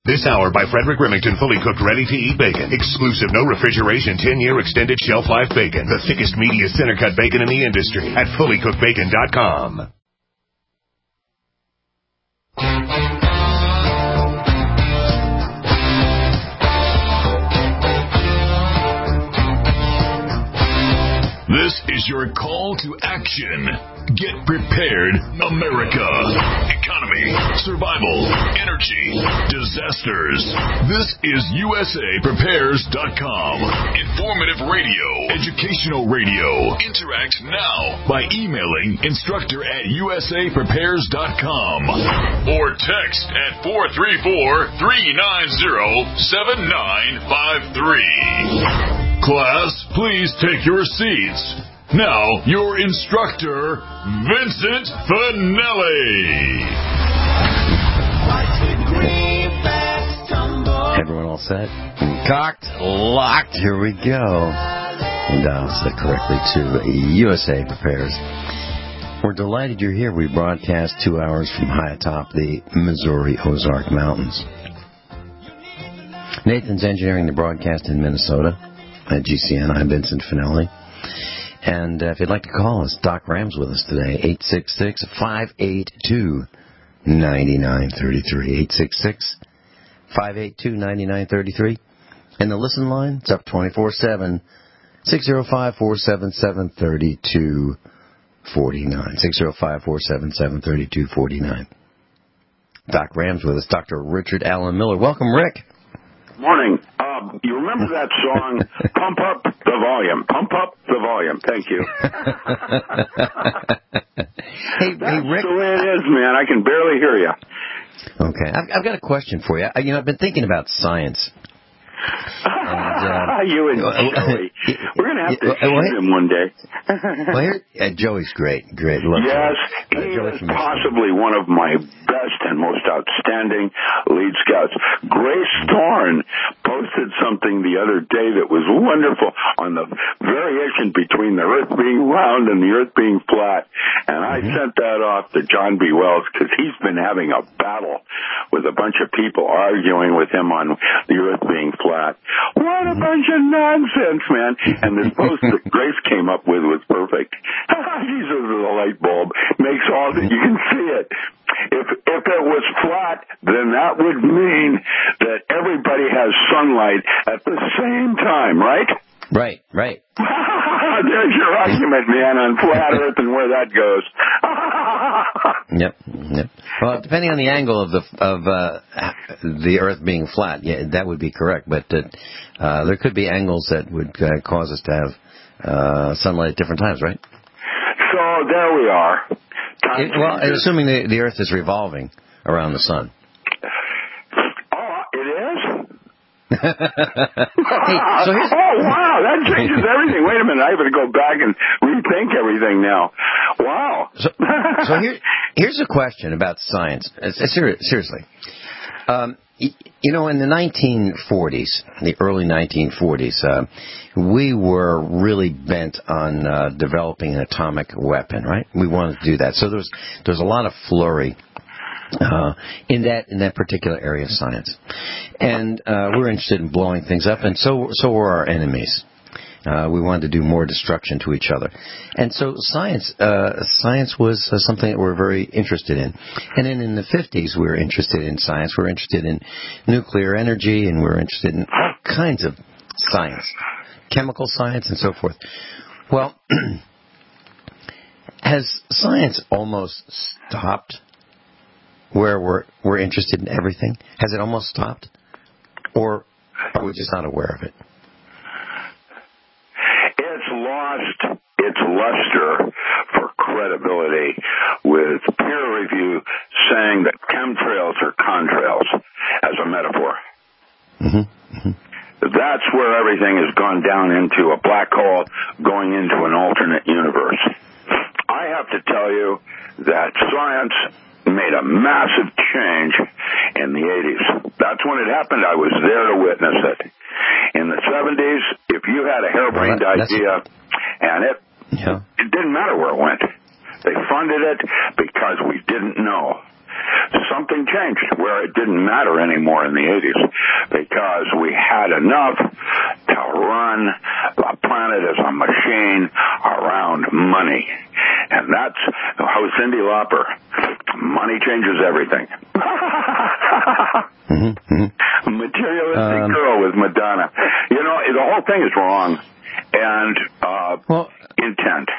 This hour by Frederick Remington, fully cooked, ready-to-eat bacon. Exclusive, no refrigeration, 10-year extended shelf life bacon. The thickest, meatiest, center-cut bacon in the industry at fullycookedbacon.com. This is your call to action. Get prepared, America. Economy, survival, energy, disasters. This is USAPrepares.com. Informative radio, educational radio. Interact now by emailing instructor@USAPrepares.com or text at 434-390-7953. Class, please take your seats. Now, your instructor, Vincent Finelli. Everyone all set? Cocked, locked, here we go. And set correctly to USA Prepares. We're delighted you're here. We broadcast 2 hours from high atop the Missouri Ozark Mountains. Nathan's engineering the broadcast in Minnesota at GCN. I'm Vincent Finelli. And if you'd like to call us, Doc Ram's with us today, 866-582-9933, 866-582-9933. And the listen line, it's up 24/7, 605-477-3249, 605-477-3249. Doc Ram's with us, Dr. Richard Allen Miller. Welcome, Rick. Morning. You remember that song, Pump Up the Volume? Pump Up the Volume. Thank you. Hey, Rick. That's the way it is, man. I can barely hear you. Okay. I've got a question for you. I've been thinking about science. And, you and Joey. We're going to have to see him one day. Joey's great. Love yes, he is possibly one of my best and most outstanding lead scouts. Grace Thorne posted something the other day that was wonderful on the variation between the Earth being round and the Earth being flat. And I sent that off to John B. Wells because he's been having a battle with a bunch of people arguing with him on the Earth being flat. What a bunch of nonsense, man. And this post that Grace came up with was perfect. Jesus is a light bulb. Makes all that you can see it. If it was flat, then that would mean that everybody has sunlight at the same time, right? Right. There's your argument, man, on flat Earth and where that goes. Yep. Well, depending on the angle of the Earth being flat, yeah, that would be correct. But there could be angles that would cause us to have sunlight at different times, right? So there we are. Assuming the Earth is revolving around the sun. Hey, so wow, that changes everything. Wait a minute, I have to go back and rethink everything now. Wow. So here's a question about science. Seriously. In the 1940s, the early 1940s, we were really bent on developing an atomic weapon, right? We wanted to do that. So there was a lot of flurry in that particular area of science, and we're interested in blowing things up, and so were our enemies. We wanted to do more destruction to each other, and so science was something that we're very interested in. And then in the 50s, we were interested in science. We were interested in nuclear energy, and we were interested in all kinds of science, chemical science, and so forth. Well, has science almost stopped where we're interested in everything? Has it almost stopped? Or are we just not aware of it? It's lost its luster for credibility with peer review saying that chemtrails are contrails as a metaphor. That's where everything has gone down into a black hole going into an alternate universe. I have to tell you that science made a massive change in the 80s. That's when it happened. I was there to witness it. In the 70s, if you had a harebrained idea, and it didn't matter where it went. They funded it because we didn't know. something changed where it didn't matter anymore in the 80s because we had enough to run the planet as a machine around money. And that's how Cyndi Lauper, money changes everything. Materialistic girl with Madonna. You know, the whole thing is wrong. And intent.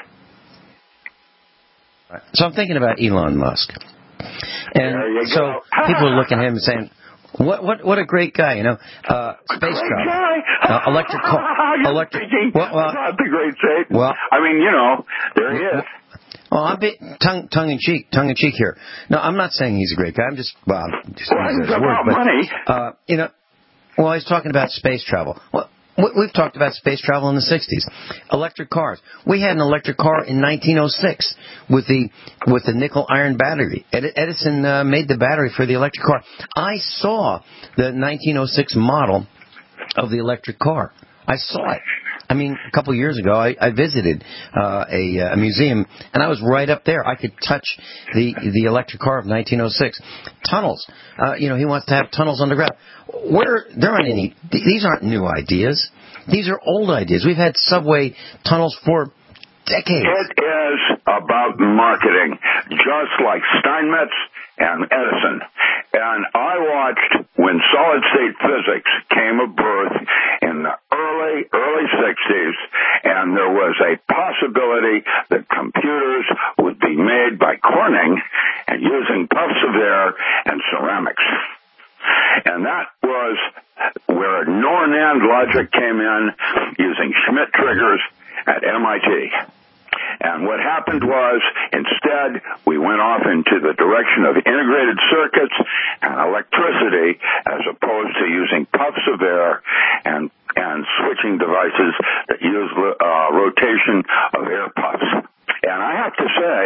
So I'm thinking about Elon Musk. And so people are looking at him and saying, what a great guy, you know, space travel, electric car, electric. Not the great Satan. Well, I mean, you know, there he is. Well, I'm tongue in cheek here. No, I'm not saying he's a great guy. I'm just it's about money. You know, well, he's talking about space travel. Well, we've talked about space travel in the 60s. Electric cars. We had an electric car in 1906 with the nickel iron battery. Edison made the battery for the electric car. I saw the 1906 model of the electric car. I saw it. I mean, a couple of years ago, I visited a museum, and I was right up there. I could touch the electric car of 1906. Tunnels. You know, he wants to have tunnels underground. There aren't any. These aren't new ideas. These are old ideas. We've had subway tunnels for decades. It is about marketing, just like Steinmetz and Edison. And I watched when solid-state physics came of birth in the early 60s, and there was a possibility that computers would be made by Corning and using puffs of air and ceramics. And that was where NOR-NAND logic came in using Schmidt triggers at MIT. And what happened was, instead, we went off into the direction of integrated circuits and electricity as opposed to using puffs of air and switching devices that use rotation of air puffs. And I have to say,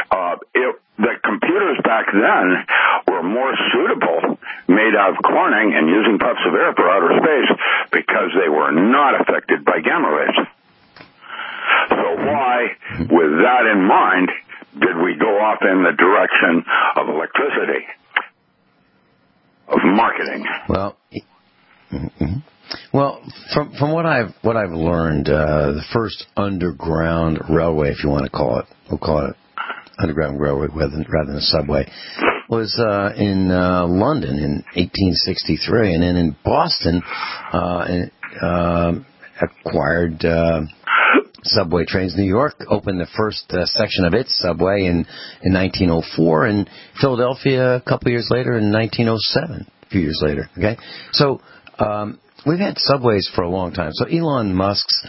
the computers back then were more suitable, made out of Corning and using puffs of air for outer space, because they were not affected by gamma rays. So why, with that in mind, did we go off in the direction of electricity, of marketing? Well, from what I've learned, the first underground railway, if you want to call it, we'll call it underground railway rather than a subway, was in London in 1863, and then in Boston, acquired subway trains. New York opened the first section of its subway in 1904, and Philadelphia a couple years later in 1907, a few years later. Okay, so we've had subways for a long time. So Elon Musk's,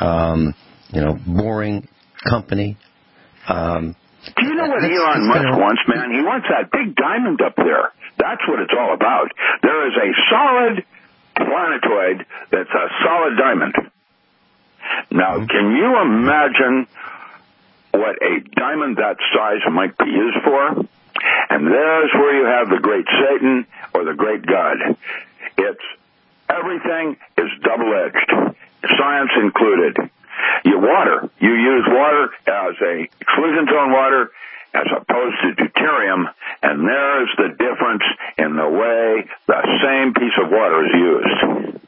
boring company. Do you know what Elon Musk wants, man? He wants that big diamond up there. That's what it's all about. There is a solid planetoid that's a solid diamond. Now, can you imagine what a diamond that size might be used for? And there's where you have the great Satan or the great God. Everything is double-edged, science included. You use water as a exclusion zone water as opposed to deuterium, and there's the difference in the way the same piece of water is used.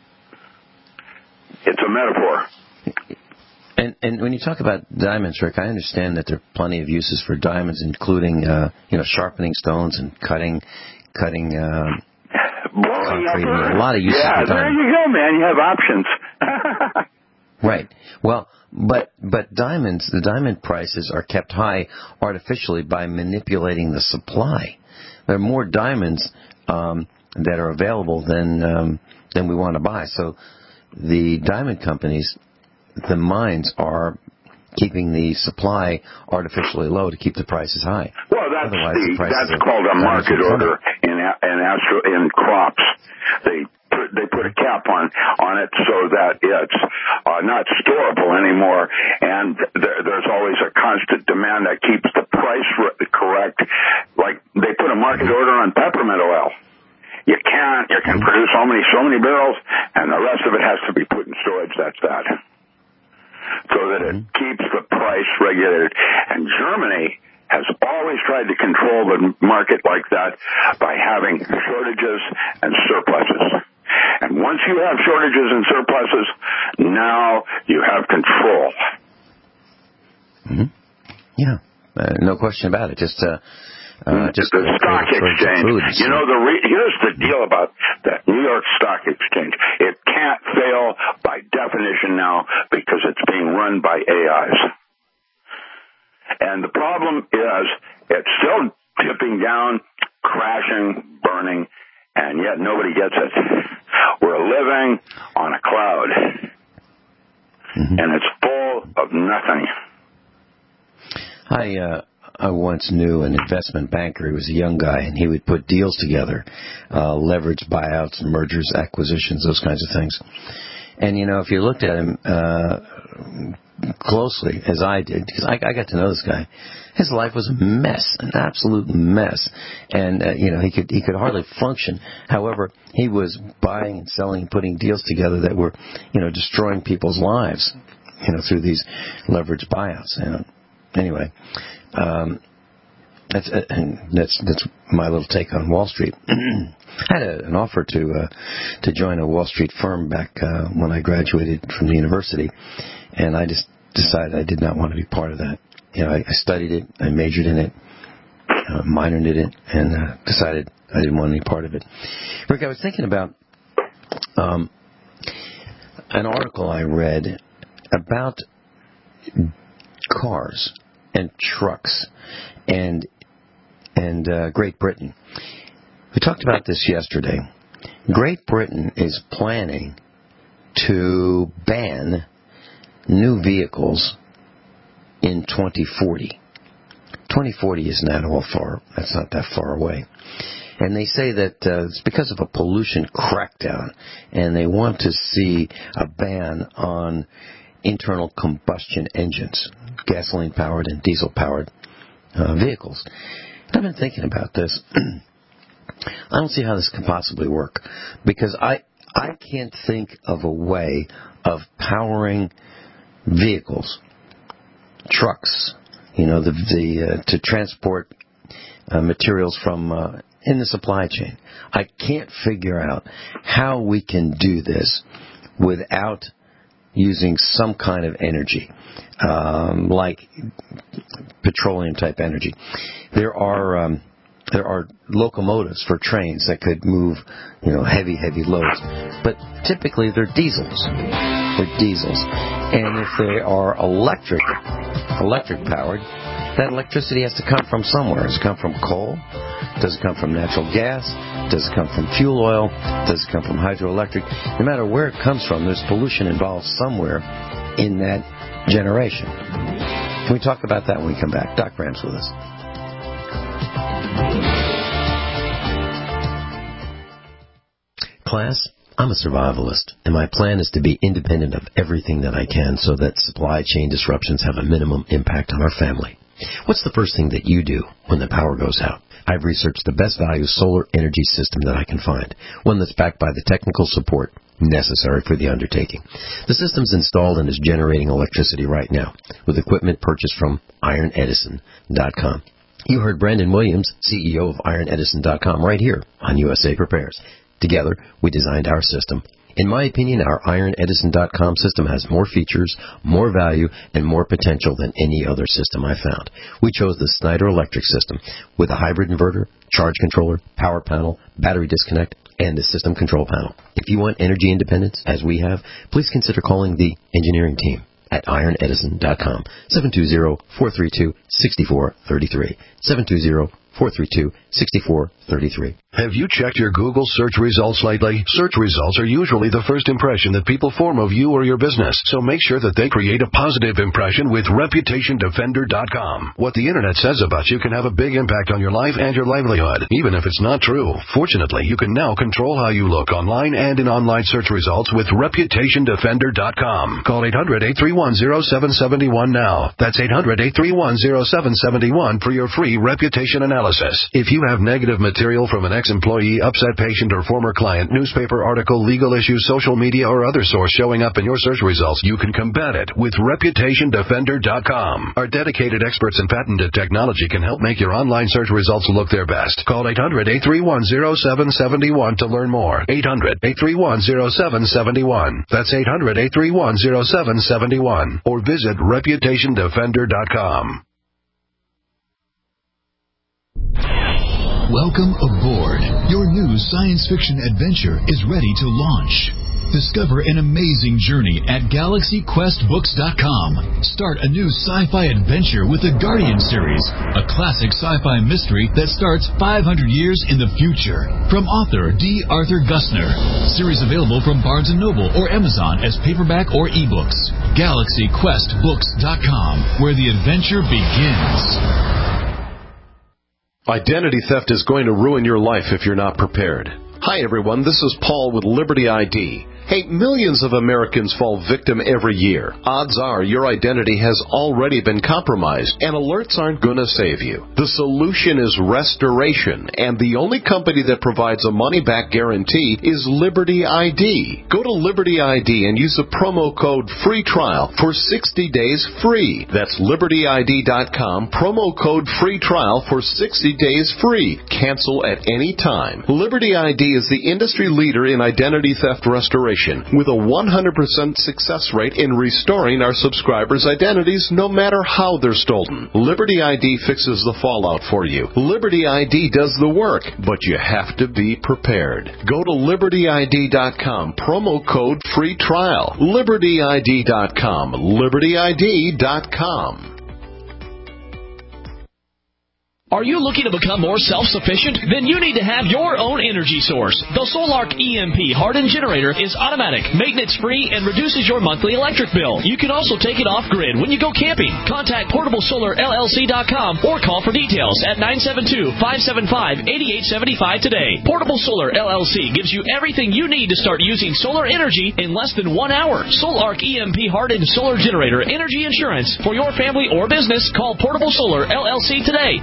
It's a metaphor. And when you talk about diamonds, Rick, I understand that there are plenty of uses for diamonds, including sharpening stones and cutting concrete. A lot of uses for diamonds. There you go, man. You have options. Right. Well, but diamonds, the diamond prices are kept high artificially by manipulating the supply. There are more diamonds that are available than we want to buy. So the diamond companies, the mines, are keeping the supply artificially low to keep the prices high. Well, that's called a market order in crops. They put a cap on it so that it's not storable anymore, and there's always a constant demand that keeps the price correct. Like they put a market order on peppermint oil. You can produce so many barrels, and the rest of it has to be put in storage. That's that. So that it keeps the price regulated. And Germany has always tried to control the market like that by having shortages and surpluses. And once you have shortages and surpluses, now you have control. Mm-hmm. Yeah, no question about it. Just the stock exchange. You know, here's the deal about the New York Stock Exchange. It can't fail by definition now because it's being run by AIs. And the problem is it's still tipping down, crashing, burning, and yet nobody gets it. We're living on a cloud, and it's full of nothing. I once knew an investment banker. He was a young guy, and he would put deals together, leverage buyouts, mergers, acquisitions, those kinds of things. And, you know, if you looked at him closely, as I did, because I got to know this guy, his life was a mess, an absolute mess. And, you know, he could hardly function. However, he was buying and selling and putting deals together that were, you know, destroying people's lives, you know, through these leverage buyouts. You know. Anyway, that's my little take on Wall Street. I had an offer to join a Wall Street firm back when I graduated from the university, and I just decided I did not want to be part of that. You know, I studied it, I majored in it, minored in it, and decided I didn't want any part of it. Rick, I was thinking about an article I read about cars and trucks and Great Britain. We talked about this yesterday. Great Britain is planning to ban new vehicles in 2040. 2040 is not that's not that far away. And they say that it's because of a pollution crackdown, and they want to see a ban on internal combustion engines, gasoline-powered and diesel-powered vehicles. I've been thinking about this. I don't see how this can possibly work, because I can't think of a way of powering vehicles, trucks, you know, to transport materials from in the supply chain. I can't figure out how we can do this without using some kind of energy, like petroleum-type energy. There are locomotives for trains that could move, you know, heavy loads, but typically they're diesels. And if they are electric powered, that electricity has to come from somewhere. Does it come from coal? Does it come from natural gas? Does it come from fuel oil? Does it come from hydroelectric? No matter where it comes from, there's pollution involved somewhere in that generation. Can we talk about that when we come back? Doc Bram's with us. Class, I'm a survivalist, and my plan is to be independent of everything that I can so that supply chain disruptions have a minimum impact on our family. What's the first thing that you do when the power goes out? I've researched the best value solar energy system that I can find, one that's backed by the technical support necessary for the undertaking. The system's installed and is generating electricity right now with equipment purchased from IronEdison.com. You heard Brandon Williams, CEO of IronEdison.com, right here on USA Prepares. Together, we designed our system. In my opinion, our IronEdison.com system has more features, more value, and more potential than any other system I've found. We chose the Snyder Electric system with a hybrid inverter, charge controller, power panel, battery disconnect, and a system control panel. If you want energy independence, as we have, please consider calling the engineering team at IronEdison.com, 720-432-6433, 720-432-6433. Have you checked your Google search results lately? Search results are usually the first impression that people form of you or your business, so make sure that they create a positive impression with ReputationDefender.com. What the Internet says about you can have a big impact on your life and your livelihood, even if it's not true. Fortunately, you can now control how you look online and in online search results with ReputationDefender.com. Call 800-831-0771 now. That's 800-831-0771 for your free reputation analysis. If you have negative material from an ex-employee, upset patient, or former client, newspaper article, legal issue, social media, or other source showing up in your search results, you can combat it with ReputationDefender.com. Our dedicated experts and patented technology can help make your online search results look their best. Call 800-831-0771 to learn more. 800-831-0771. That's 800-831-0771. Or visit ReputationDefender.com. Welcome aboard. Your new science fiction adventure is ready to launch. Discover an amazing journey at GalaxyQuestBooks.com. Start a new sci-fi adventure with the Guardian series, a classic sci-fi mystery that starts 500 years in the future. From author D. Arthur Gusner. Series available from Barnes & Noble or Amazon as paperback or ebooks. GalaxyQuestBooks.com, where the adventure begins. Identity theft is going to ruin your life if you're not prepared. Hi, everyone. This is Paul with Liberty ID. Hey, millions of Americans fall victim every year. Odds are your identity has already been compromised, and alerts aren't going to save you. The solution is restoration, and the only company that provides a money-back guarantee is Liberty ID. Go to Liberty ID and use the promo code FREE TRIAL for 60 days free. That's LibertyID.com, promo code FREE TRIAL for 60 days free. Cancel at any time. Liberty ID is the industry leader in identity theft restoration, with a 100% success rate in restoring our subscribers' identities no matter how they're stolen. Liberty ID fixes the fallout for you. Liberty ID does the work, but you have to be prepared. Go to LibertyID.com, promo code FREE TRIAL. LibertyID.com, LibertyID.com. Are you looking to become more self-sufficient? Then you need to have your own energy source. The Solark EMP hardened generator is automatic, maintenance-free, and reduces your monthly electric bill. You can also take it off-grid when you go camping. Contact PortableSolarLLC.com or call for details at 972-575-8875 today. Portable Solar LLC gives you everything you need to start using solar energy in less than 1 hour. Solark EMP hardened solar generator energy insurance for your family or business. Call Portable Solar LLC today.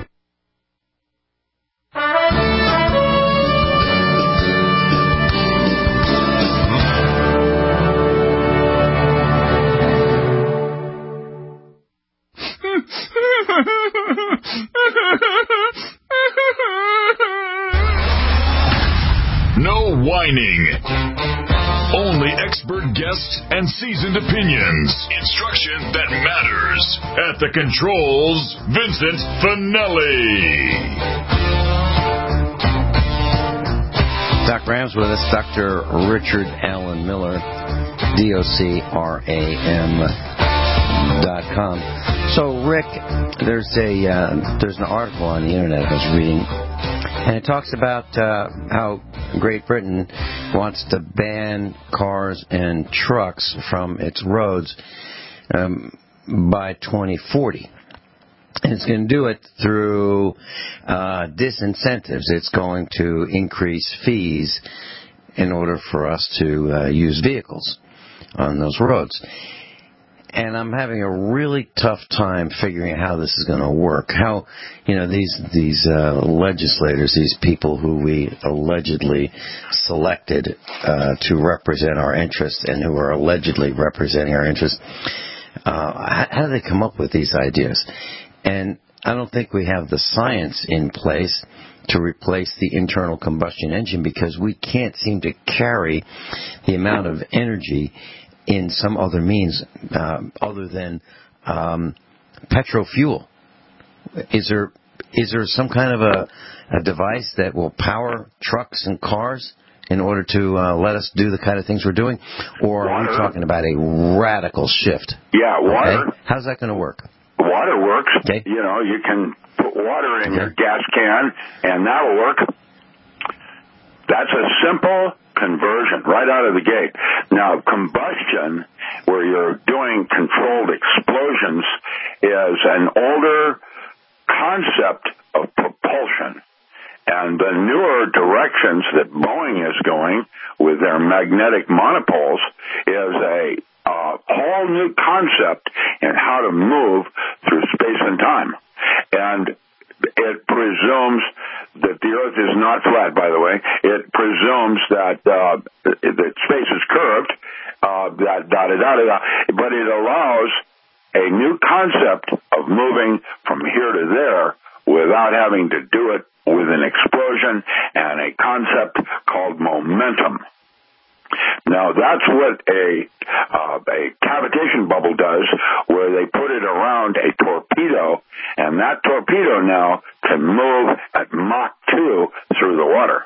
No whining. Only expert guests and seasoned opinions. Instruction that matters. At the controls, Vincent Finelli. Dr. Rams with us, Dr. Richard Allen Miller, DOCRAM.com. So, Rick, there's an article on the internet I was reading, and it talks about how Great Britain wants to ban cars and trucks from its roads by 2040. And it's going to do it through disincentives. It's going to increase fees in order for us to use vehicles on those roads. And I'm having a really tough time figuring out how this is going to work. How, these legislators, these people who we allegedly selected to represent our interests and who are allegedly representing our interests, how do they come up with these ideas? And I don't think we have the science in place to replace the internal combustion engine because we can't seem to carry the amount of energy in some other means other than petrol fuel. Is there some kind of a device that will power trucks and cars in order to let us do the kind of things we're doing? Or are we talking about a radical shift? Yeah, water. Okay? How's that going to work? Water works. Okay. You can put water in your gas can, and that'll work. That's a simple conversion right out of the gate. Now, combustion, where you're doing controlled explosions, is an older concept of propulsion. And the newer directions that Boeing is going with their magnetic monopoles is a whole new concept in how to move through space and time. And it presumes that the Earth is not flat, by the way. It presumes that space is curved, but it allows a new concept of moving from here to there without having to do it with an explosion and a concept called momentum. Now, that's what a cavitation bubble does, where they put it around a torpedo, and that torpedo now can move at Mach 2 through the water.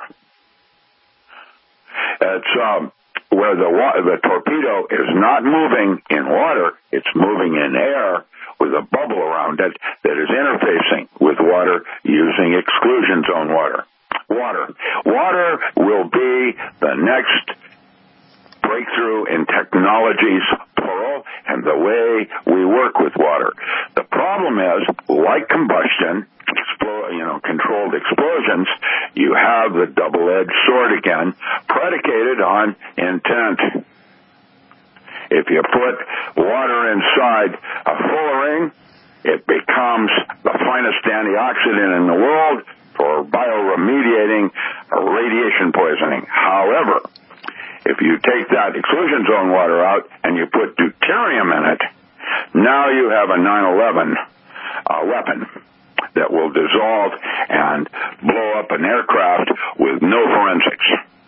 It's where the torpedo is not moving in water, it's moving in air with a bubble around it that is interfacing with water using exclusion zone water. Water will be the next breakthrough in technologies, plural, and the way we work with water. The problem is, like combustion, controlled explosions, you have the double-edged sword again, predicated on intent. If you put water inside a fullerene, it becomes the finest antioxidant in the world for bioremediating radiation poisoning. However, if you take that exclusion zone water out and you put deuterium in it, now you have a 9/11 weapon that will dissolve and blow up an aircraft with no forensics.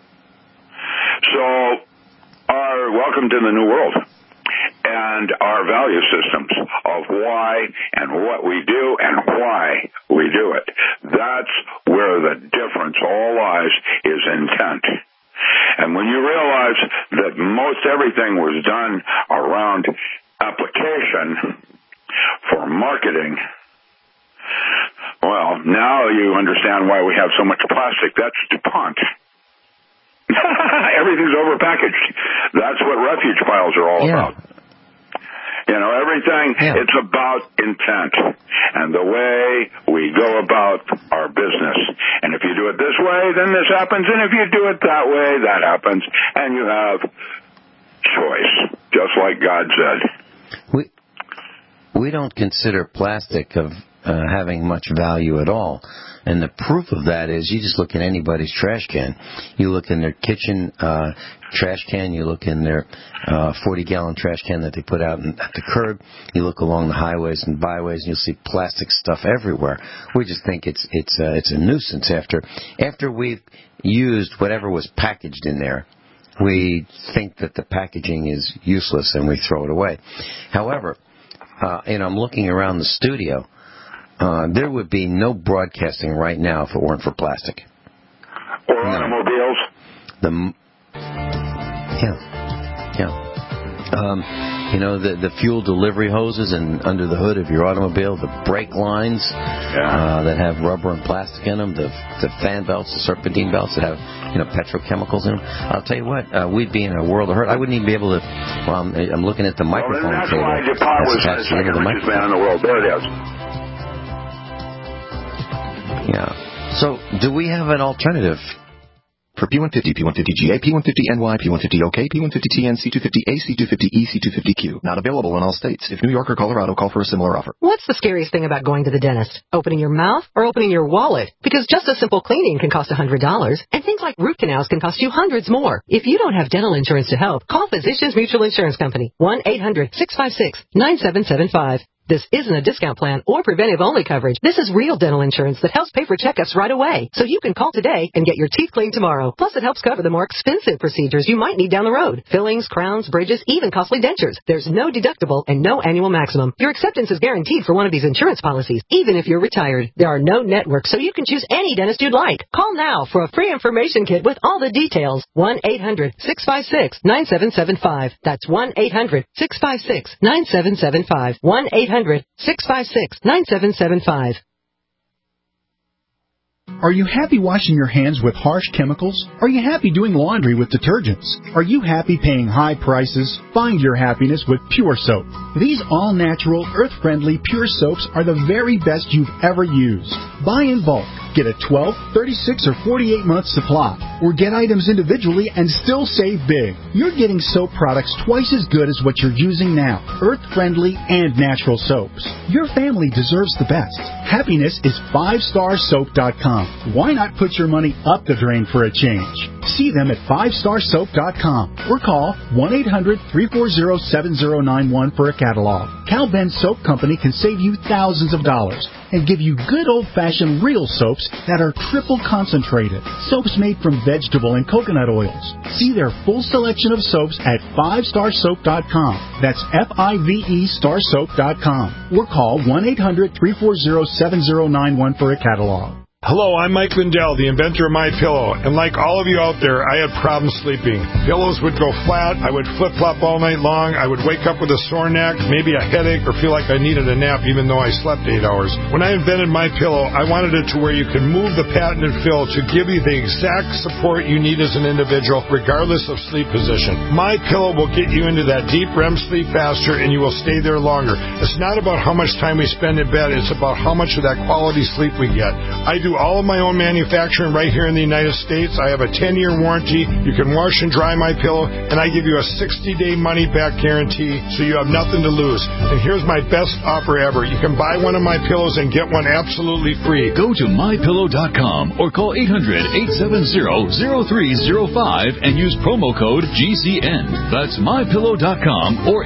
So, welcome to the new world. And our value systems of why and what we do and why we do it. That's where the difference all lies, is intent. And when you realize that most everything was done around application for marketing, well, now you understand why we have so much plastic. That's DuPont. Everything's overpackaged. That's what refuge piles are all about. Everything, it's about intent and the way we go about our business. And if you do it this way, then this happens. And if you do it that way, that happens. And you have choice, just like God said. We don't consider plastic of having much value at all. And the proof of that is you just look at anybody's trash can. You look in their kitchen trash can. You look in their 40-gallon trash can that they put out at the curb. You look along the highways and byways, and you'll see plastic stuff everywhere. We just think it's a nuisance after we've used whatever was packaged in there. We think that the packaging is useless and we throw it away. However, I'm looking around the studio. There would be no broadcasting right now if it weren't for plastic. Or automobiles. The fuel delivery hoses and under the hood of your automobile, the brake lines that have rubber and plastic in them, the fan belts, the serpentine belts that have petrochemicals in them. I'll tell you what, we'd be in a world of hurt. I wouldn't even be able to. Well, I'm looking at the microphone that's cable. Why DuPont was the second richest man in the world. There it is. Yeah. So, do we have an alternative? For P150, P150GA, P150NY, P150OK, P150TN, C250A, C250E, C250Q. Not available in all states. If New York or Colorado, call for a similar offer. What's the scariest thing about going to the dentist? Opening your mouth or opening your wallet? Because just a simple cleaning can cost $100, and things like root canals can cost you hundreds more. If you don't have dental insurance to help, call Physicians Mutual Insurance Company, 1-800-656-9775. This isn't a discount plan or preventive-only coverage. This is real dental insurance that helps pay for checkups right away. So you can call today and get your teeth cleaned tomorrow. Plus, it helps cover the more expensive procedures you might need down the road. Fillings, crowns, bridges, even costly dentures. There's no deductible and no annual maximum. Your acceptance is guaranteed for one of these insurance policies, even if you're retired. There are no networks, so you can choose any dentist you'd like. Call now for a free information kit with all the details. 1-800-656-9775. That's 1-800-656-9775. 1-800-656-9775. Are you happy washing your hands with harsh chemicals? Are you happy doing laundry with detergents? Are you happy paying high prices? Find your happiness with Pure Soap. These all-natural, earth-friendly Pure Soaps are the very best you've ever used. Buy in bulk. Get a 12, 36, or 48-month supply. Or get items individually and still save big. You're getting soap products twice as good as what you're using now. Earth-friendly and natural soaps. Your family deserves the best. Happiness is 5starsoap.com. Why not put your money up the drain for a change? See them at 5starsoap.com or call 1-800-340-7091 for a catalog. Cal Ben Soap Company can save you thousands of dollars and give you good old-fashioned real soaps that are triple concentrated. Soaps made from vegetable and coconut oils. See their full selection of soaps at 5starsoap.com. That's F-I-V-E starsoap.com. Or call 1-800-340-7091 for a catalog. Hello, I'm Mike Lindell, the inventor of MyPillow, and like all of you out there, I had problems sleeping. Pillows would go flat, I would flip-flop all night long, I would wake up with a sore neck, maybe a headache, or feel like I needed a nap even though I slept 8 hours. When I invented MyPillow, I wanted it to where you can move the patented fill to give you the exact support you need as an individual, regardless of sleep position. MyPillow will get you into that deep REM sleep faster, and you will stay there longer. It's not about how much time we spend in bed, it's about how much of that quality sleep we get. I do all of my own manufacturing right here in the United States. I have a 10-year warranty. You can wash and dry MyPillow, and I give you a 60-day money-back guarantee, so you have nothing to lose. And here's my best offer ever. You can buy one of my pillows and get one absolutely free. Go to MyPillow.com or call 800-870-0305 and use promo code GCN. That's MyPillow.com or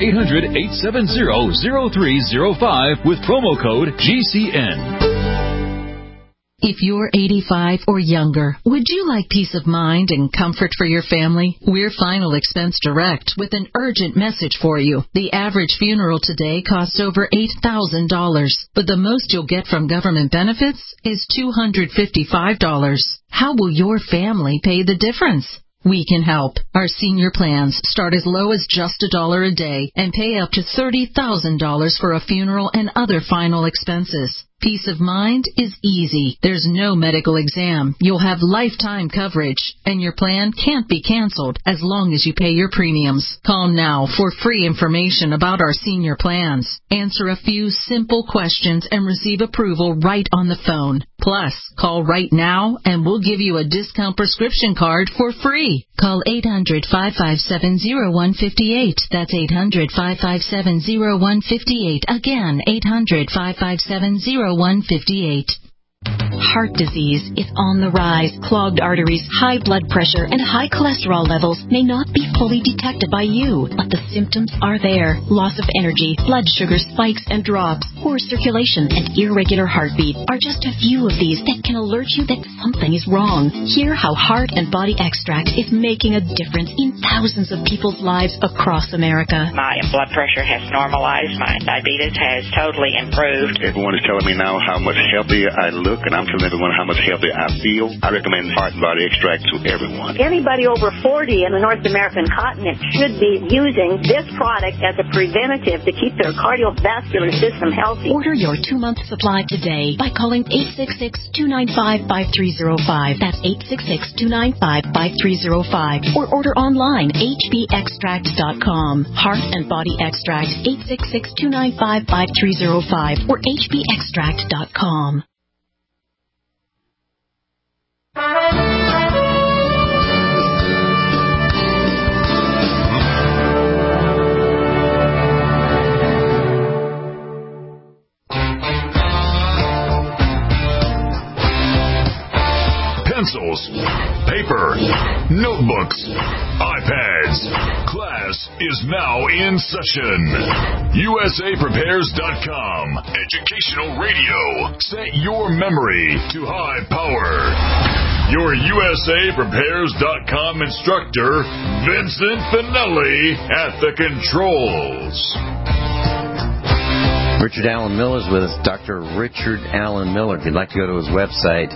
800-870-0305 with promo code GCN. If you're 85 or younger, would you like peace of mind and comfort for your family? We're Final Expense Direct with an urgent message for you. The average funeral today costs over $8,000, but the most you'll get from government benefits is $255. How will your family pay the difference? We can help. Our senior plans start as low as just $1 a day and pay up to $30,000 for a funeral and other final expenses. Peace of mind is easy. There's no medical exam. You'll have lifetime coverage, and your plan can't be canceled as long as you pay your premiums. Call now for free information about our senior plans. Answer a few simple questions and receive approval right on the phone. Plus, call right now and we'll give you a discount prescription card for free. Call 800-557-0158. That's 800-557-0158. Again, 800-557-0158. Heart disease is on the rise. Clogged arteries, high blood pressure, and high cholesterol levels may not be fully detected by you, but the symptoms are there. Loss of energy, blood sugar spikes and drops, poor circulation, and irregular heartbeat are just a few of these that can alert you that something is wrong. Hear how Heart and Body Extract is making a difference in thousands of people's lives across America. My blood pressure has normalized. My diabetes has totally improved. Everyone is telling me now how much healthier I look, and I'm telling everyone how much healthier I feel. I recommend Heart and Body Extract to everyone. Anybody over 40 in the North American continent should be using this product as a preventative to keep their cardiovascular system healthy. Order your 2-month supply today by calling 866-295-5305. That's 866-295-5305. Or order online, hbextract.com. Heart and Body Extract, 866-295-5305 or hbextract.com. Pencils, paper, notebooks, iPads. Class is now in session. USAPrepares.com. Educational radio. Set your memory to high power. Your USAPrepares.com instructor, Vincent Finelli, at the controls. Richard Allen Miller is with us, Dr. Richard Allen Miller. If you'd like to go to his website,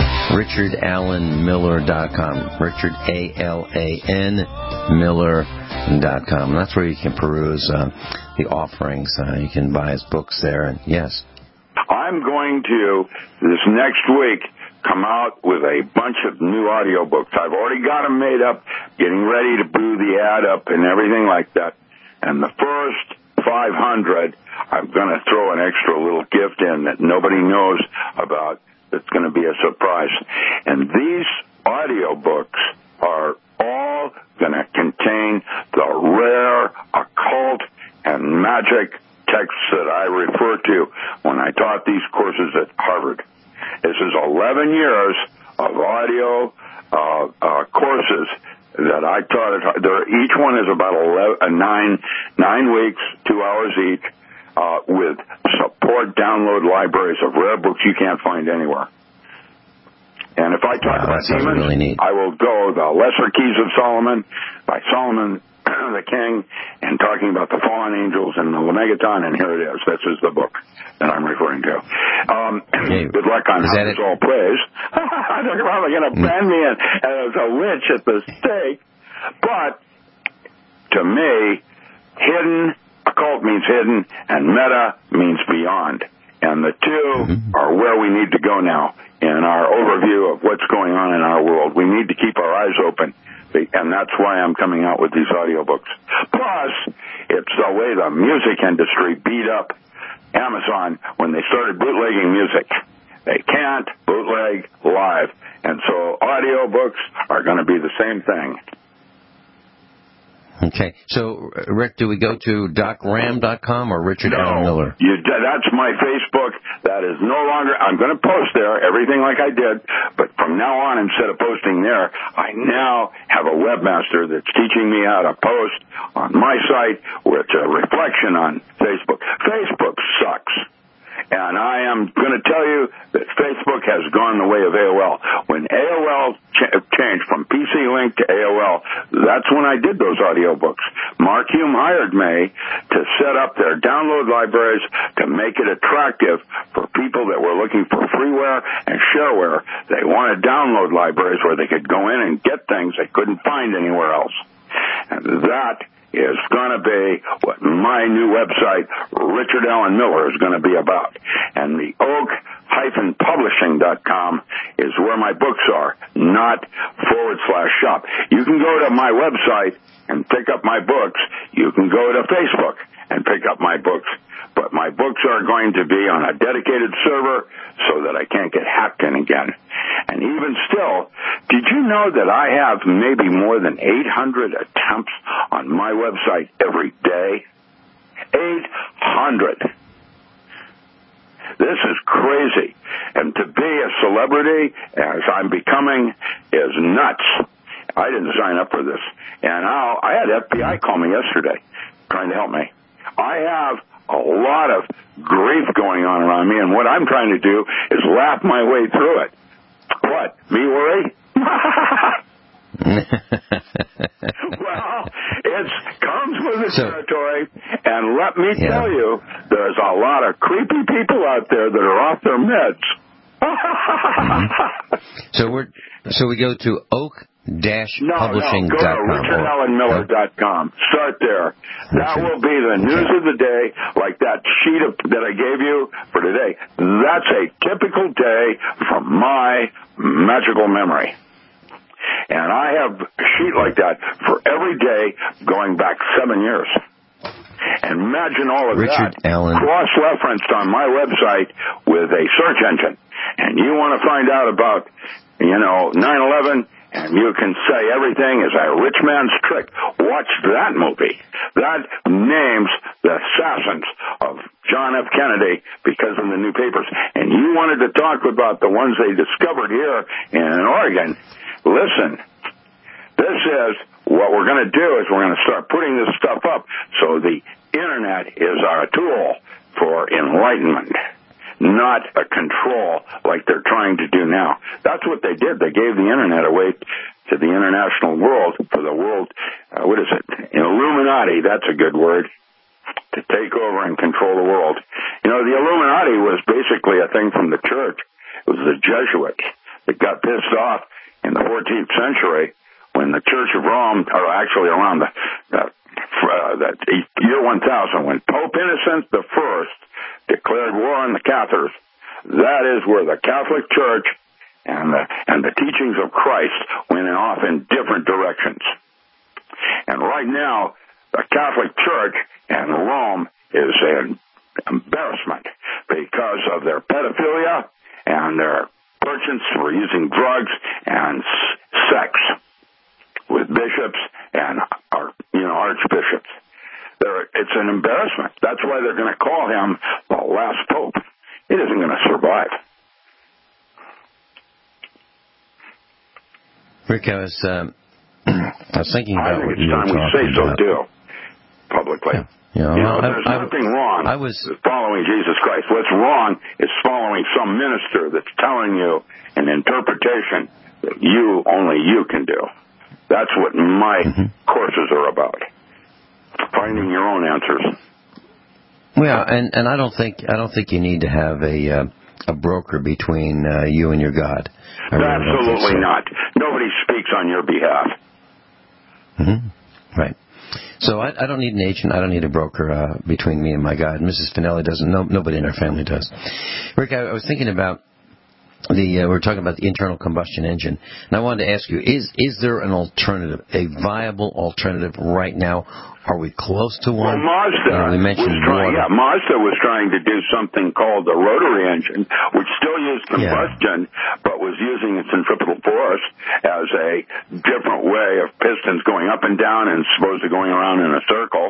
richardallenmiller.com. Richard, A-L-A-N, Miller.com. And that's where you can peruse the offerings. You can buy his books there. And yes. I'm going to, this next week, come out with a bunch of new audiobooks. I've already got them made up, getting ready to brew the ad up and everything like that. And the first 500, I'm going to throw an extra little gift in that nobody knows about. that's going to be a surprise. And these audiobooks are all going to contain the rare occult and magic texts that I refer to when I taught these courses at Harvard. This is 11 years of audio courses that I taught at each one is about 9 weeks, 2 hours each, with support download libraries of rare books you can't find anywhere. And if I talk about demons, really I will go The Lesser Keys of Solomon by Solomon the King, and talking about the fallen angels and the Lemegeton, and here it is. This is the book that I'm referring to. Good luck on how it's all praise. They're probably going to brand me as a witch at the stake. But to me, hidden, occult means hidden, and meta means beyond. And the two are where we need to go now in our overview of what's going on in our world. We need to keep our eyes open, and that's why I'm coming out with these audiobooks. Plus, it's the way the music industry beat up Amazon when they started bootlegging music. They can't bootleg live, and so audiobooks are going to be the same thing. Okay. So, Rick, do we go to DocRam.com or Richard Allen Miller? That's my Facebook. That is no longer... I'm going to post there, everything like I did, but from now on, instead of posting there, I now have a webmaster that's teaching me how to post on my site, which is a reflection on Facebook. Facebook sucks. And I am going to tell you that Facebook has gone the way of AOL. When AOL changed from PC Link to AOL, that's when I did those audiobooks. Mark Hume hired me to set up their download libraries to make it attractive for people that were looking for freeware and shareware. They wanted download libraries where they could go in and get things they couldn't find anywhere else. And that is going to be what my new website, Richard Allen Miller, is going to be about. And the oak-publishing.com is where my books are, not /shop. You can go to my website and pick up my books. You can go to Facebook and pick up my books. But my books are going to be on a dedicated server so that I can't get hacked in again. And even still, did you know that I have maybe more than 800 attempts on my website every day? 800. This is crazy. And to be a celebrity, as I'm becoming, is nuts. I didn't sign up for this. And I had FBI call me yesterday trying to help me. I have a lot of grief going on around me, and what I'm trying to do is laugh my way through it. What? Me worry? Well, it comes with the territory, and let me tell you, there's a lot of creepy people out there that are off their meds. So we go to oak-publishing.com. Go to richardallenmiller.com. Start there. That will be the news of the day, like that sheet that I gave you for today. That's a typical day from my magical memory. And I have a sheet like that for every day going back 7 years. And imagine all of Richard that Allen. cross-referenced on my website with a search engine. And you want to find out about, 9/11, and you can say everything is a rich man's trick. Watch that movie. That names the assassins of John F. Kennedy because of the new papers. And you wanted to talk about the ones they discovered here in Oregon. Listen, this is what we're going to do is we're going to start putting this stuff up. So the Internet is our tool for enlightenment, not a control like they're trying to do now. That's what they did. They gave the Internet away to the international world, for the world, Illuminati, that's a good word, to take over and control the world. The Illuminati was basically a thing from the church. It was the Jesuits that got pissed off in the 14th century when the Church of Rome, or actually around the year 1000, when Pope Innocent I declared war on the Catholics. That is where the Catholic Church and the teachings of Christ went off in different directions. And right now, the Catholic Church and Rome is in embarrassment because of their pedophilia and their penchants for using drugs and sex with bishops and archbishops. It's an embarrassment. That's why they're going to call him the last pope. It isn't going to survive. Rick, I was thinking about what you were time we say so about. too, publicly. Yeah. There's nothing wrong with following Jesus Christ. What's wrong is following some minister that's telling you an interpretation that only you can do. That's what my courses are about. Finding your own answers. Well, and I don't think you need to have a broker between you and your God. Absolutely not. Nobody speaks on your behalf. Right. So I don't need an agent. I don't need a broker between me and my God. Mrs. Finelli doesn't. Nobody in our family does. Rick, I was thinking about we were talking about the internal combustion engine, and I wanted to ask you: Is there an alternative, a viable alternative right now? Are we close to one? Well, Mazda Mazda was trying to do something called the rotary engine, which still used combustion, but was using its centripetal force as a different way of pistons going up and down and supposedly going around in a circle.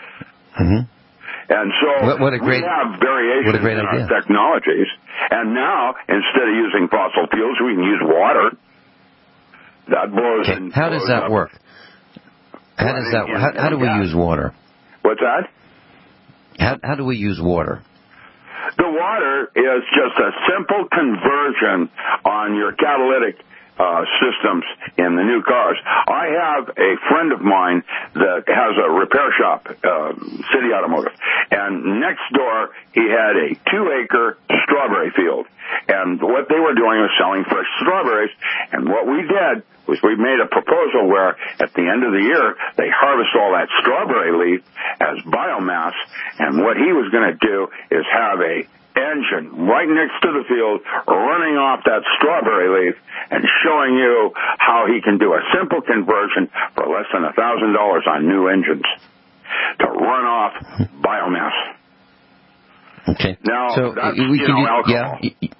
And so we have variations in our technologies. And now, instead of using fossil fuels, we can use water. That blows. Okay. How does that work? How do we use water? What's that? How do we use water? The water is just a simple conversion on your catalytic systems in the new cars. I have a friend of mine that has a repair shop, City Automotive, and next door he had a 2-acre strawberry field. And what they were doing was selling fresh strawberries, and what we did was we made a proposal where at the end of the year they harvest all that strawberry leaf as biomass, and what he was going to do is have a engine right next to the field running off that strawberry leaf and showing you how he can do a simple conversion for less than $1,000 on new engines to run off biomass. Okay. Now, so that's, we can do alcohol.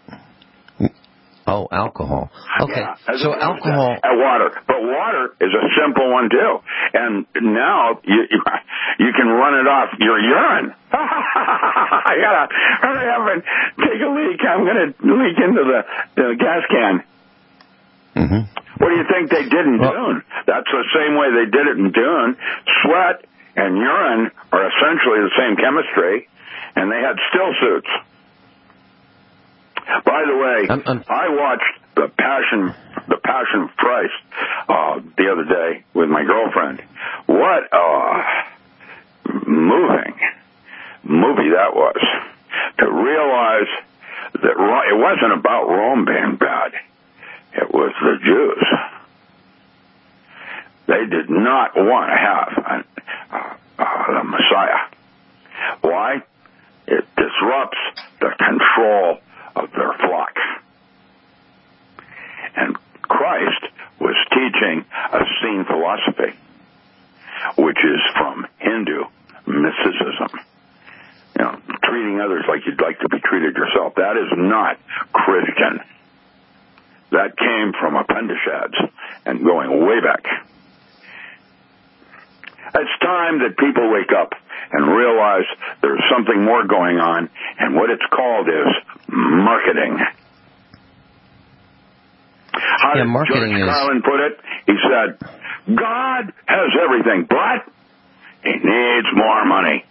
Oh, alcohol. Okay. Yeah, so alcohol. Water. But water is a simple one, too. And now you can run it off your urine. I gotta hurry up and take a leak. I'm going to leak into the gas can. What do you think they did in Dune? That's the same way they did it in Dune. Sweat and urine are essentially the same chemistry, and they had still suits. By the way, I watched the Passion of Christ the other day with my girlfriend. What a moving movie that was. To realize that it wasn't about Rome being bad. It was the Jews. They did not want to have the Messiah. Why? It disrupts the control of their flock. And Christ was teaching a seen philosophy, which is from Hindu mysticism. Treating others like you'd like to be treated yourself. That is not Christian. That came from Upanishads and going way back. It's time that people wake up and realize there's something more going on, and what it's called is marketing. How did George Carlin put it? He said, God has everything, but he needs more money.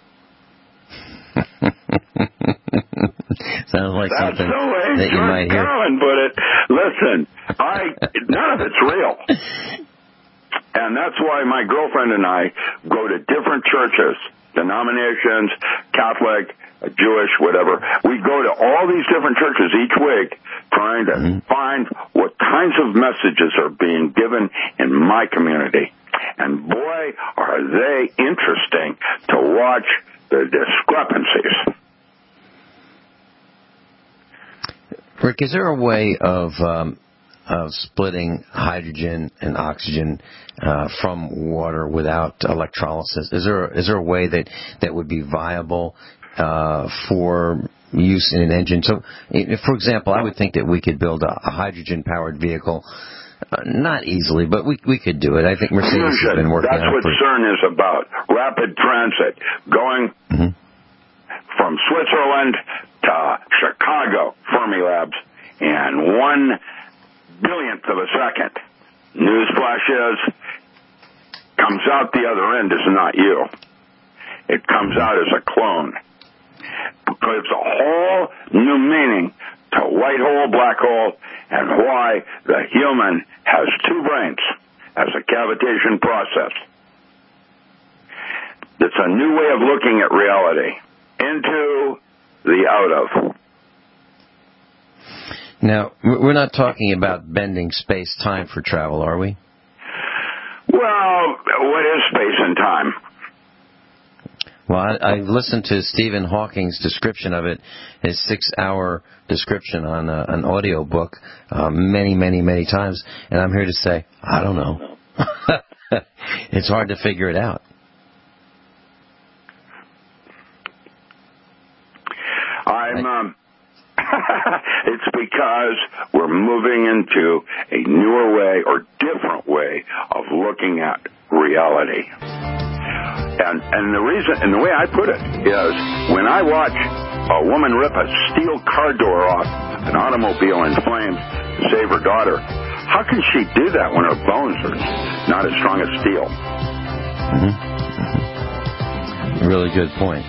Sounds like That's something the way that you might hear. Carlin put it. Listen, none of it's real. And that's why my girlfriend and I go to different churches, denominations, Catholic, Jewish, whatever. We go to all these different churches each week trying to find what kinds of messages are being given in my community. And boy, are they interesting to watch the discrepancies. Rick, is there a way of splitting hydrogen and oxygen from water without electrolysis? Is there a way that would be viable for use in an engine. So, for example, I would think that we could build a hydrogen-powered vehicle. Not easily, but we could do it. I think Mercedes has been working on it. That's what CERN is about. Rapid transit. Going from Switzerland to Chicago, Fermilabs, in 1/1000th of a second. Newsflash is, comes out the other end is not you. It comes out as a clone. Because it's a whole new meaning to white hole, black hole, and why the human has two brains as a cavitation process. It's a new way of looking at reality. Into the out of. Now, we're not talking about bending space-time for travel, are we? Well, what is space and time? Well, I listened to Stephen Hawking's description of it, his 6-hour description on an audio book many times, and I'm here to say, I don't know. It's hard to figure it out. It's because we're moving into a newer way or different way of looking at reality. And the reason, and the way I put it is, when I watch a woman rip a steel car door off an automobile in flames to save her daughter, how can she do that when her bones are not as strong as steel? Really good point.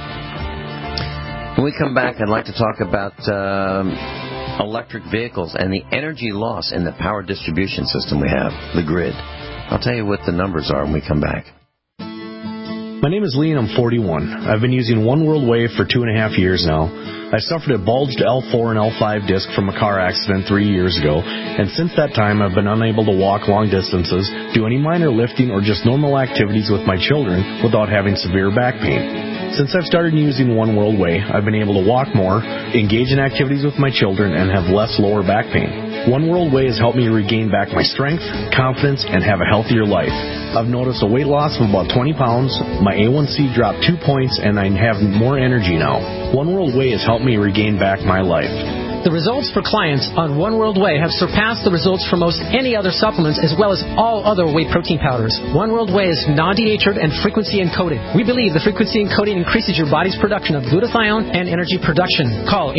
When we come back, I'd like to talk about electric vehicles and the energy loss in the power distribution system we have, the grid. I'll tell you what the numbers are when we come back. My name is Lee and I'm 41. I've been using One World Wave for 2.5 years now. I suffered a bulged L4 and L5 disc from a car accident 3 years ago, and since that time I've been unable to walk long distances, do any minor lifting, or just normal activities with my children without having severe back pain. Since I've started using One World Way, I've been able to walk more, engage in activities with my children, and have less lower back pain. One World Way has helped me regain back my strength, confidence, and have a healthier life. I've noticed a weight loss of about 20 pounds, my A1C dropped 2 points, and I have more energy now. One World Way has helped me regain back my life. The results for clients on One World Way have surpassed the results for most any other supplements, as well as all other whey protein powders. One World Way is non-denatured and frequency encoded. We believe the frequency encoding increases your body's production of glutathione and energy production. Call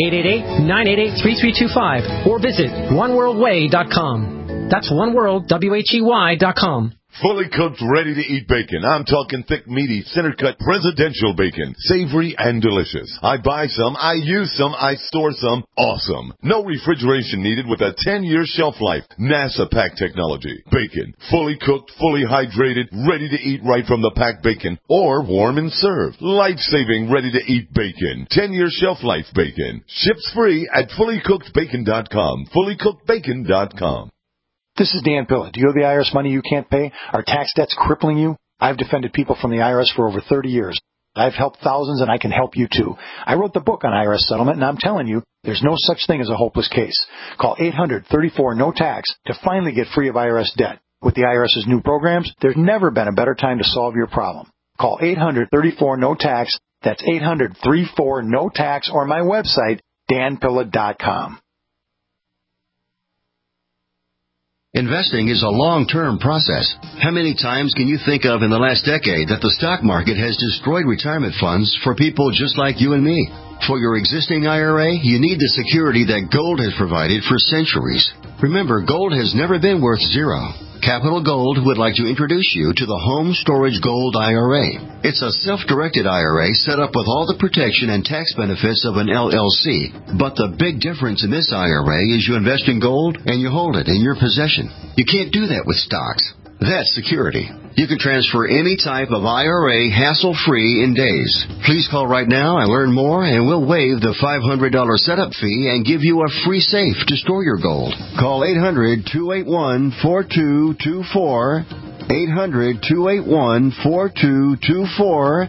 888-988-3325 or visit oneworldway.com. That's oneworldwhey.com. Fully cooked, ready-to-eat bacon. I'm talking thick, meaty, center-cut presidential bacon. Savory and delicious. I buy some, I use some, I store some. Awesome. No refrigeration needed with a 10-year shelf life. NASA pack technology. Bacon. Fully cooked, fully hydrated, ready to eat right from the packed bacon. Or warm and served. Life-saving, ready-to-eat bacon. 10-year shelf life bacon. Ships free at fullycookedbacon.com. Fullycookedbacon.com. This is Dan Pilla. Do you owe the IRS money you can't pay? Are tax debts crippling you? I've defended people from the IRS for over 30 years. I've helped thousands, and I can help you too. I wrote the book on IRS settlement, and I'm telling you, there's no such thing as a hopeless case. Call 800-34-NO-TAX to finally get free of IRS debt. With the IRS's new programs, there's never been a better time to solve your problem. Call 800-34-NO-TAX. That's 800-34-NO-TAX, or my website, danpilla.com. Investing is a long-term process. How many times can you think of in the last decade that the stock market has destroyed retirement funds for people just like you and me? For your existing IRA, you need the security that gold has provided for centuries. Remember, gold has never been worth zero. Capital Gold would like to introduce you to the Home Storage Gold IRA. It's a self-directed IRA set up with all the protection and tax benefits of an LLC. But the big difference in this IRA is you invest in gold and you hold it in your possession. You can't do that with stocks. That's security. You can transfer any type of IRA hassle-free in days. Please call right now and learn more, and we'll waive the $500 setup fee and give you a free safe to store your gold. Call 800-281-4224. 800-281-4224.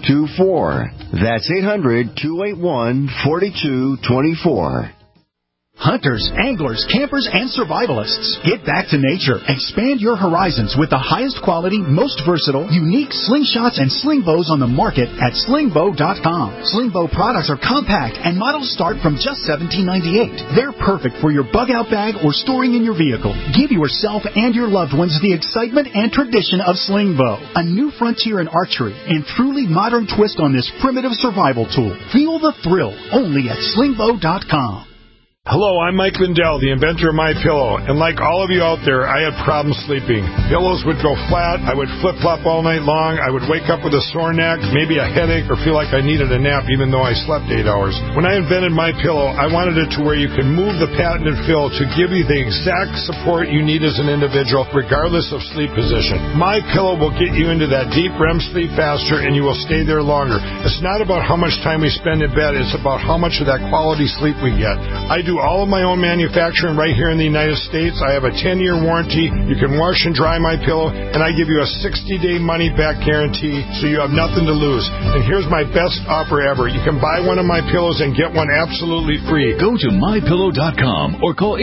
800-281-4224. That's 800-281-4224. Hunters, anglers, campers, and survivalists. Get back to nature. Expand your horizons with the highest quality, most versatile, unique slingshots and sling bows on the market at slingbow.com. Sling bow products are compact and models start from just $17.98. They're perfect for your bug-out bag or storing in your vehicle. Give yourself and your loved ones the excitement and tradition of sling bow. A new frontier in archery and truly modern twist on this primitive survival tool. Feel the thrill only at slingbow.com. Hello, I'm Mike Lindell, the inventor of MyPillow, and like all of you out there, I had problems sleeping. Pillows would go flat, I would flip-flop all night long, I would wake up with a sore neck, maybe a headache, or feel like I needed a nap even though I slept 8 hours. When I invented MyPillow, I wanted it to where you can move the patented fill to give you the exact support you need as an individual, regardless of sleep position. MyPillow will get you into that deep REM sleep faster, and you will stay there longer. It's not about how much time we spend in bed, it's about how much of that quality sleep we get. I do all of my own manufacturing right here in the United States. I have a 10-year warranty. You can wash and dry my pillow, and I give you a 60-day money-back guarantee, so you have nothing to lose. And here's my best offer ever. You can buy one of my pillows and get one absolutely free. Go to MyPillow.com or call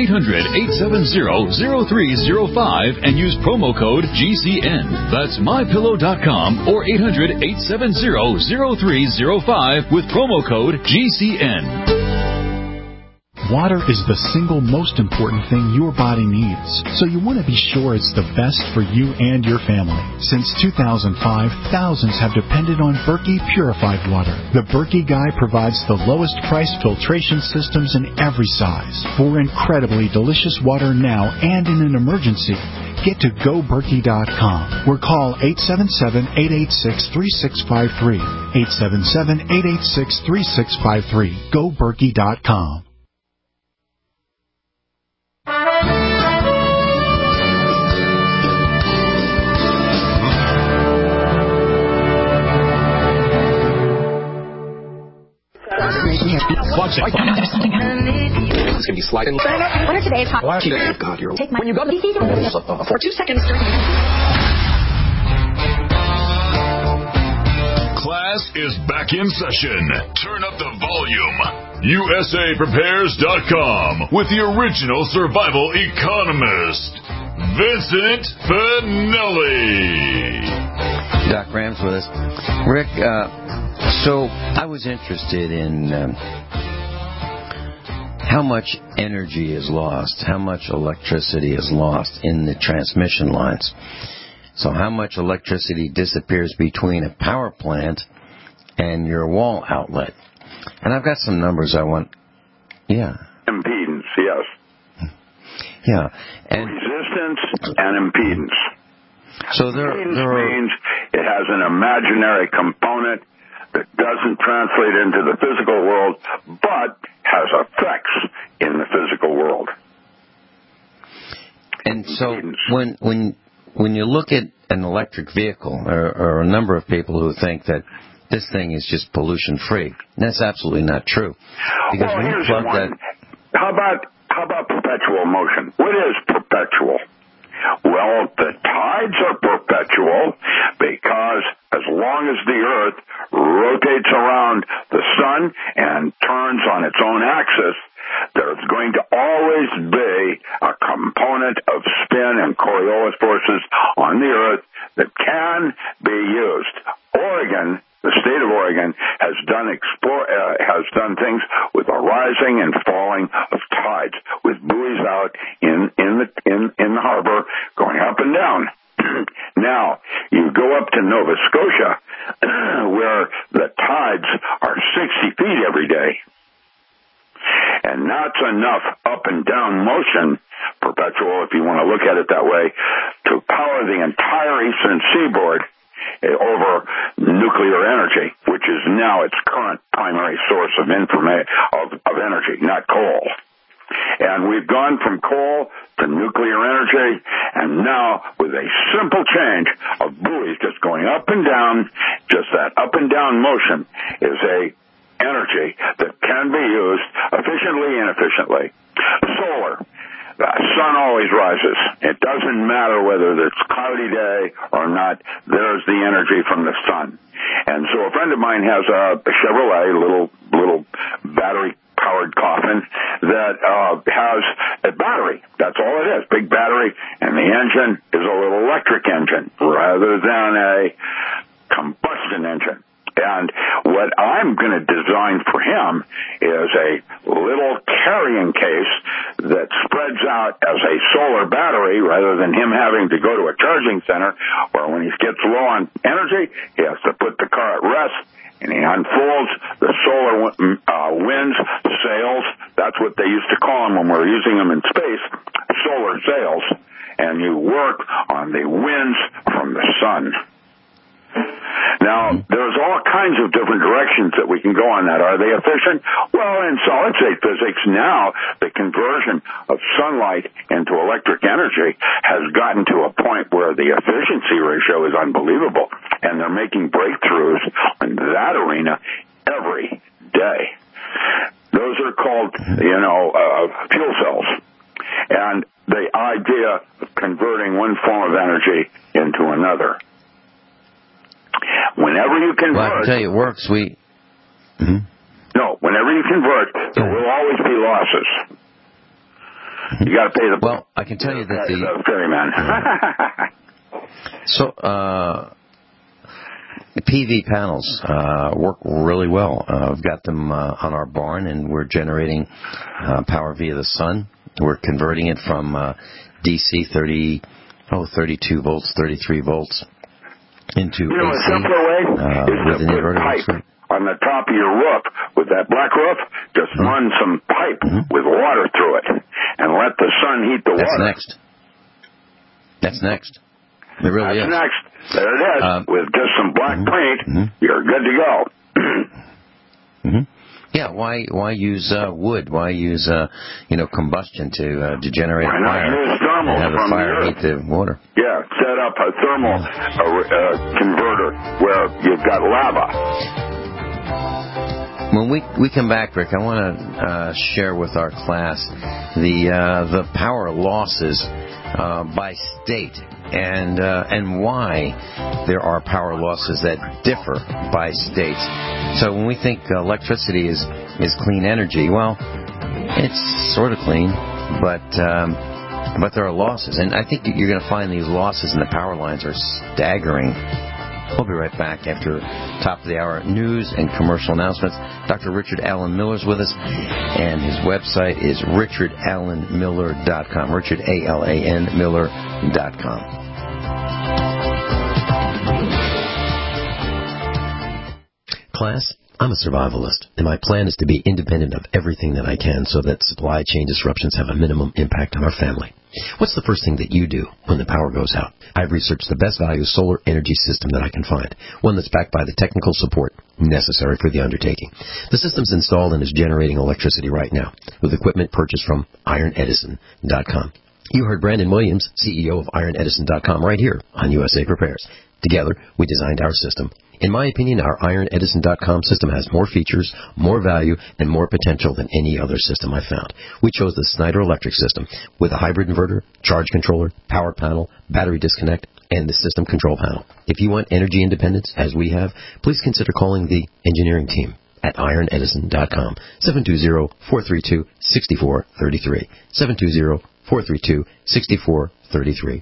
800-870-0305 and use promo code GCN. That's MyPillow.com or 800-870-0305 with promo code GCN. Water is the single most important thing your body needs, so you want to be sure it's the best for you and your family. Since 2005, thousands have depended on Berkey purified water. The Berkey Guy provides the lowest price filtration systems in every size. For incredibly delicious water now and in an emergency, get to GoBerkey.com or call 877-886-3653. 877-886-3653. GoBerkey.com. It's going to be sliding. What are today's hot? God, you're... Take my... When you go to the... For 2 seconds during... Class is back in session. Turn up the volume. USAPrepares.com with the original survival economist, Vincent Finelli. Doc Ram's with us. Rick, so I was interested in how much energy is lost, how much electricity is lost in the transmission lines. So how much electricity disappears between a power plant and your wall outlet. And I've got some numbers I want. Yeah. Impedance, yes. Yeah. And resistance and impedance. So there means it has an imaginary component that doesn't translate into the physical world, but has effects in the physical world. And so when you look at an electric vehicle, or a number of people who think that this thing is just pollution-free, that's absolutely not true. Because well, when you here's plug one. that... How about perpetual motion? What is perpetual? Well, the tides are perpetual because as long as the Earth rotates around the sun and turns on its own axis, there's going to always be a component of spin and Coriolis forces on the Earth that can be used. Oregon, the state of Oregon, has done things with a rising and falling of tides, with buoys out in the harbor going up and down. Now, you go up to Nova Scotia, where the tides are 60 feet every day. And that's enough up and down motion, perpetual, if you want to look at it that way, to power the entire eastern seaboard over nuclear energy, which is now its current primary source of energy, not coal. And we've gone from coal to nuclear energy, and now with a simple change of buoys just going up and down, just that up and down motion is a energy that can be used efficiently and inefficiently. Solar. The sun always rises. It doesn't matter whether it's cloudy day or not, there's the energy from the sun. And so a friend of mine has a Chevrolet, little battery powered coffin that has a battery. That's all it is, big battery, and the engine is a little electric engine rather than a combustion engine. And what I'm going to design for him is a little carrying case that spreads out as a solar battery rather than him having to go to a charging center where when he gets low on energy, he has to put the car at rest and he unfolds the solar winds, sails. That's what they used to call them when we were using them in space, solar sails. And you work on the winds from the sun. Now, there's all kinds of different directions that we can go on that. Are they efficient? Well, in solid-state physics now, the conversion of sunlight into electric energy has gotten to a point where the efficiency ratio is unbelievable, and they're making breakthroughs in that arena every day. Those are called, fuel cells. And the idea of converting one form of energy into another. Whenever you convert... Well, I can tell you it works. No, whenever you convert, there will always be losses. You got to pay the... Well, I can tell you that the ferryman. So, the PV panels work really well. We've got them on our barn, and we're generating power via the sun. We're converting it from DC 32 volts, 33 volts into AC. A simpler way is to put pipe on the top of your roof. With that black roof, just run some pipe with water through it and let the sun heat the water. That's next. It really is. That's next. There it is. With just some black paint, you're good to go. Yeah, why use wood? Why use combustion to generate a fire and have the fire heat the water? Yeah, set up a thermal converter where you've got lava. When we come back, Rick, I want to share with our class the power losses by state and why there are power losses that differ by states. So when we think electricity is clean energy, well, it's sort of clean, but there are losses, and I think you're going to find these losses in the power lines are staggering. We'll be right back after top of the hour news and commercial announcements. Dr. Richard Alan Miller's with us, and his website is richardalanmiller.com. Richard, A-L-A-N, Miller.com. Class, I'm a survivalist, and my plan is to be independent of everything that I can so that supply chain disruptions have a minimum impact on our family. What's the first thing that you do when the power goes out? I've researched the best value solar energy system that I can find, one that's backed by the technical support necessary for the undertaking. The system's installed and is generating electricity right now with equipment purchased from IronEdison.com. You heard Brandon Williams, CEO of IronEdison.com, right here on USA Prepares. Together, we designed our system. In my opinion, our IronEdison.com system has more features, more value, and more potential than any other system I've found. We chose the Snyder Electric system with a hybrid inverter, charge controller, power panel, battery disconnect, and the system control panel. If you want energy independence, as we have, please consider calling the engineering team at IronEdison.com, 720-432-6433, 720-432-6433.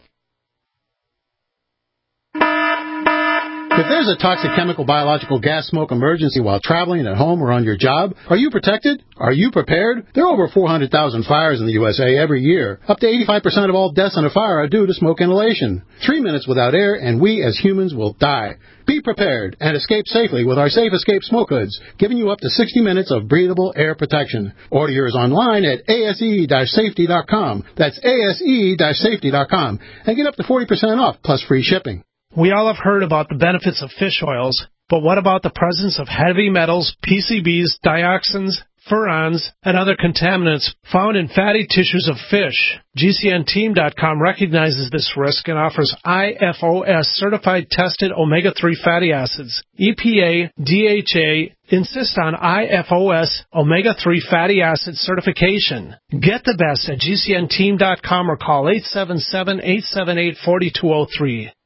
If there's a toxic chemical, biological, gas, smoke emergency while traveling at home or on your job, are you protected? Are you prepared? There are over 400,000 fires in the USA every year. Up to 85% of all deaths in a fire are due to smoke inhalation. 3 minutes without air, and we as humans will die. Be prepared and escape safely with our Safe Escape Smoke Hoods, giving you up to 60 minutes of breathable air protection. Order yours online at ase-safety.com. That's ase-safety.com. And get up to 40% off, plus free shipping. We all have heard about the benefits of fish oils, but what about the presence of heavy metals, PCBs, dioxins, furans, and other contaminants found in fatty tissues of fish? GCNteam.com recognizes this risk and offers IFOS certified tested omega-3 fatty acids. EPA, DHA insist on IFOS omega-3 fatty acid certification. Get the best at GCNteam.com or call 877-878-4203.